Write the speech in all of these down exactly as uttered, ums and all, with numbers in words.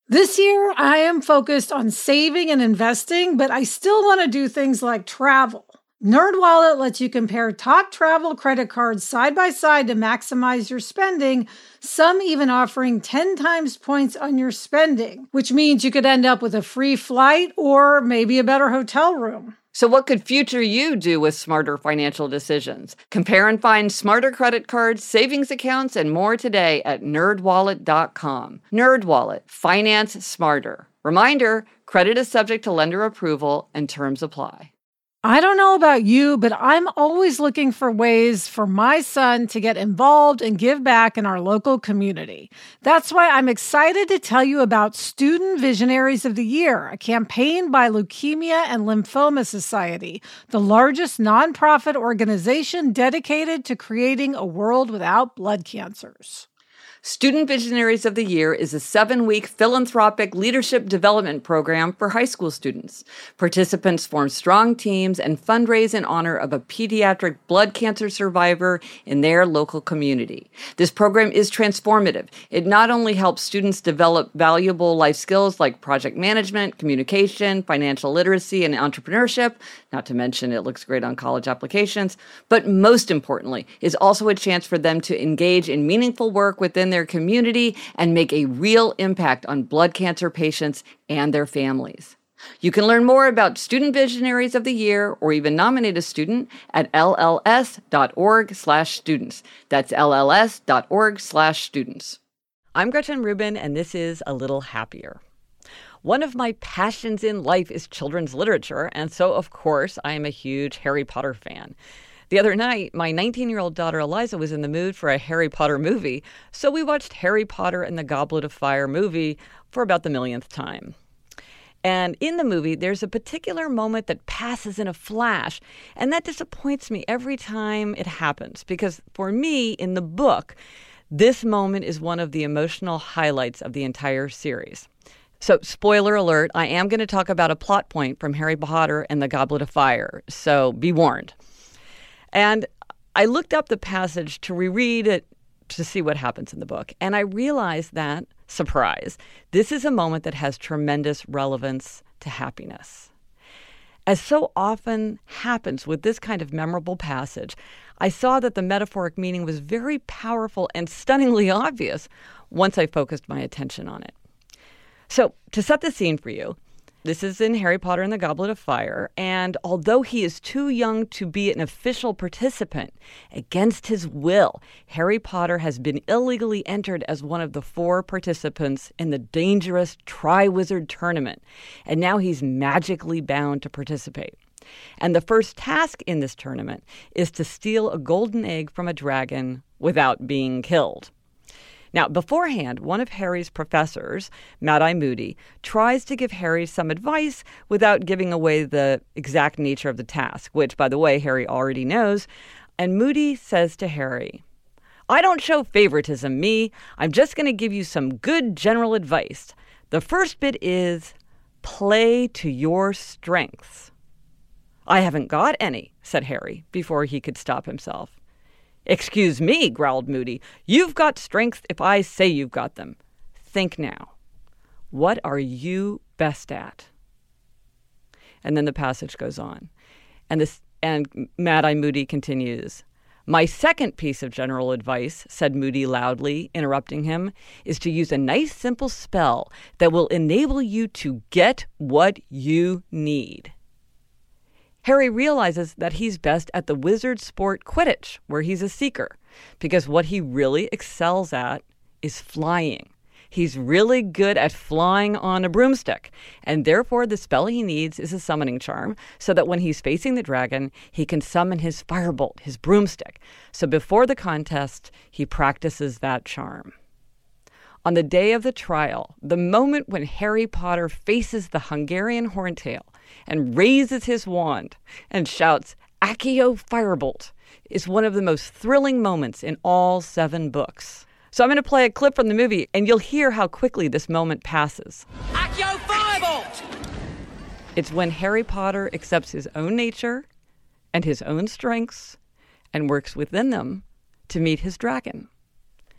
This year, I am focused on saving and investing, but I still want to do things like travel. NerdWallet lets you compare top travel credit cards side by side to maximize your spending, some even offering ten times points on your spending, which means you could end up with a free flight or maybe a better hotel room. So what could future you do with smarter financial decisions? Compare and find smarter credit cards, savings accounts, and more today at nerd wallet dot com. NerdWallet. Finance smarter. Reminder, credit is subject to lender approval and terms apply. I don't know about you, but I'm always looking for ways for my son to get involved and give back in our local community. That's why I'm excited to tell you about Student Visionaries of the Year, a campaign by Leukemia and Lymphoma Society, the largest nonprofit organization dedicated to creating a world without blood cancers. Student Visionaries of the Year is a seven-week philanthropic leadership development program for high school students. Participants form strong teams and fundraise in honor of a pediatric blood cancer survivor in their local community. This program is transformative. It not only helps students develop valuable life skills like project management, communication, financial literacy, and entrepreneurship, not to mention it looks great on college applications, but most importantly, is also a chance for them to engage in meaningful work within their community and make a real impact on blood cancer patients and their families. You can learn more about Student Visionaries of the Year or even nominate a student at L L S dot org slash students. That's L L S dot org slash students. I'm Gretchen Rubin, and this is A Little Happier. One of my passions in life is children's literature, and so, of course, I am a huge Harry Potter fan. The other night, my nineteen-year-old daughter Eliza was in the mood for a Harry Potter movie, so we watched Harry Potter and the Goblet of Fire movie for about the millionth time. And in the movie, there's a particular moment that passes in a flash, and that disappoints me every time it happens, because for me, in the book, this moment is one of the emotional highlights of the entire series. So, spoiler alert, I am going to talk about a plot point from Harry Potter and the Goblet of Fire, so be warned. And I looked up the passage to reread it to see what happens in the book. And I realized that, surprise, this is a moment that has tremendous relevance to happiness. As so often happens with this kind of memorable passage, I saw that the metaphoric meaning was very powerful and stunningly obvious once I focused my attention on it. So, to set the scene for you, this is in Harry Potter and the Goblet of Fire, and although he is too young to be an official participant, against his will, Harry Potter has been illegally entered as one of the four participants in the dangerous Triwizard Tournament, and now he's magically bound to participate. And the first task in this tournament is to steal a golden egg from a dragon without being killed. Now, beforehand, one of Harry's professors, Mad-Eye Moody, tries to give Harry some advice without giving away the exact nature of the task, which, by the way, Harry already knows. And Moody says to Harry, "I don't show favoritism, me. I'm just going to give you some good general advice. The first bit is play to your strengths." "I haven't got any," said Harry, before he could stop himself. "Excuse me," growled Moody. "You've got strength if I say you've got them. Think now. What are you best at?" And then the passage goes on. And this and Mad-Eye Moody continues. "My second piece of general advice," said Moody loudly, interrupting him, "is to use a nice simple spell that will enable you to get what you need." Harry realizes that he's best at the wizard sport Quidditch, where he's a seeker, because what he really excels at is flying. He's really good at flying on a broomstick, and therefore the spell he needs is a summoning charm, so that when he's facing the dragon, he can summon his firebolt, his broomstick. So before the contest, he practices that charm. On the day of the trial, the moment when Harry Potter faces the Hungarian Horntail and raises his wand and shouts, "Accio Firebolt," is one of the most thrilling moments in all seven books. So I'm going to play a clip from the movie, and you'll hear how quickly this moment passes. "Accio Firebolt!" It's when Harry Potter accepts his own nature and his own strengths and works within them to meet his dragon.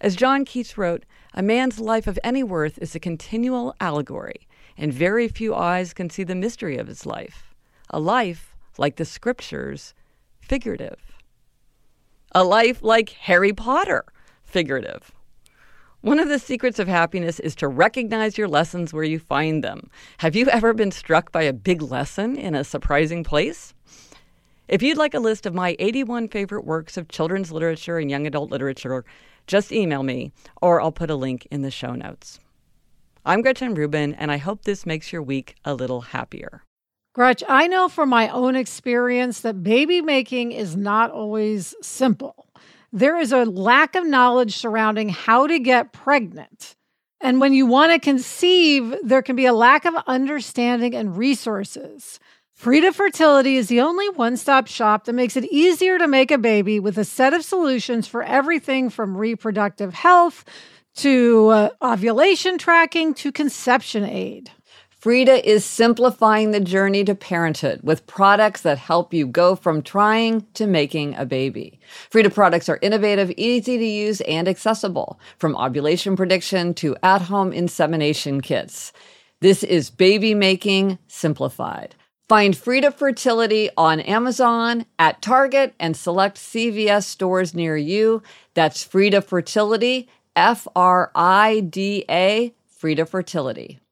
As John Keats wrote, a man's life of any worth is a continual allegory, and very few eyes can see the mystery of his life. A life, like the scriptures, figurative. A life like Harry Potter, figurative. One of the secrets of happiness is to recognize your lessons where you find them. Have you ever been struck by a big lesson in a surprising place? If you'd like a list of my eighty-one favorite works of children's literature and young adult literature, just email me, or I'll put a link in the show notes. I'm Gretchen Rubin, and I hope this makes your week a little happier. Gretch, I know from my own experience that baby making is not always simple. There is a lack of knowledge surrounding how to get pregnant. And when you want to conceive, there can be a lack of understanding and resources. Frida Fertility is the only one-stop shop that makes it easier to make a baby with a set of solutions for everything from reproductive health to uh, ovulation tracking to conception aid. Frida is simplifying the journey to parenthood with products that help you go from trying to making a baby. Frida products are innovative, easy to use, and accessible, from ovulation prediction to at-home insemination kits. This is baby making simplified. Find Frida Fertility on Amazon, at Target, and select C V S stores near you. That's Frida Fertility, F R I D A, Frida Fertility.